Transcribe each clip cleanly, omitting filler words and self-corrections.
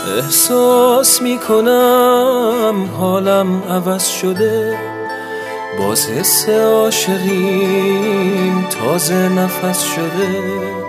احساس میکنم حالم عوض شده، باز حس عاشقیم تازه نفس شده.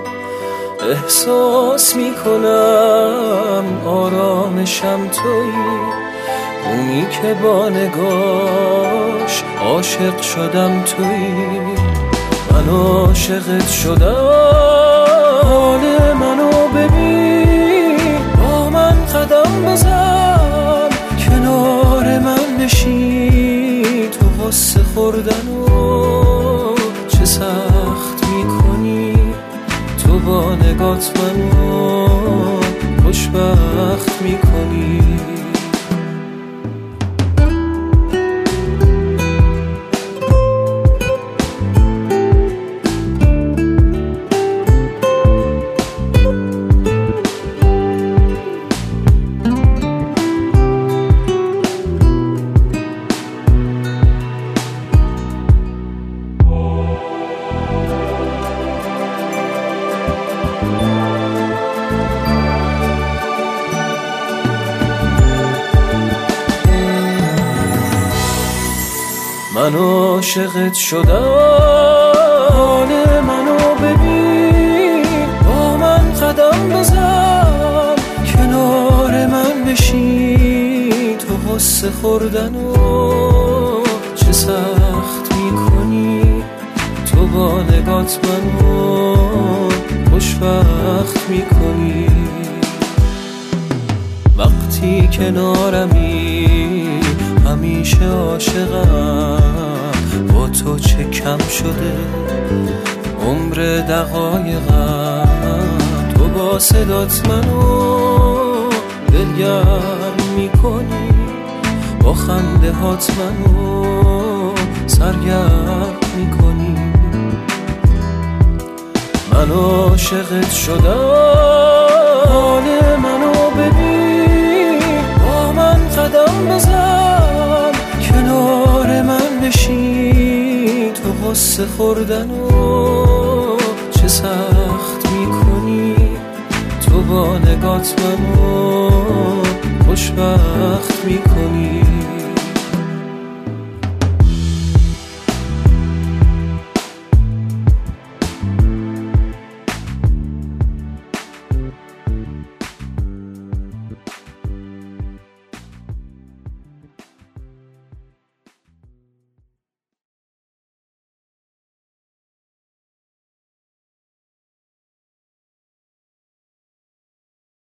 احساس میکنم آرامشم تویی، اونی که با نگاش عاشق شدم تویی. من عاشقت شدم، حال منو ببین، با من قدم بزن، کنار من بشین. تو غصه خوردنو چه سخت میکنی، تو با نگات منو خوشبخت میکنی. من عاشقت شدم، حال منو ببین، با من قدم بزن، کنار من بشین. تو غصه خوردنو چه سخت میکنی، تو با نگات منو خوشبخت میکنی. وقتی کنارمی همیشه عاشقم، با تو چه کم شده عمر دقایقم. تو با صدات منو دلگرم میکنی، با خنده هات منو سرگرم میکنی. من عاشقت شدم، حال منو ببین، با من قدم بزن، کنار من بشین. تو غصه خوردنو چه سخت میکنی، تو با نگات منو خوشبخت میکنی.